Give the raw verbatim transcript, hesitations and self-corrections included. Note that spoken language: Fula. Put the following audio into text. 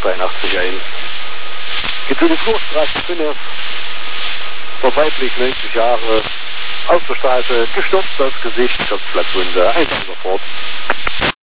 dreiundachtzig eins. Geht für die Flurstraße fünf, vorbeiblick neunzig Jahre, auf der Straße, gestürzt aufs Gesicht, Kopfplatzwunde, einfach sofort.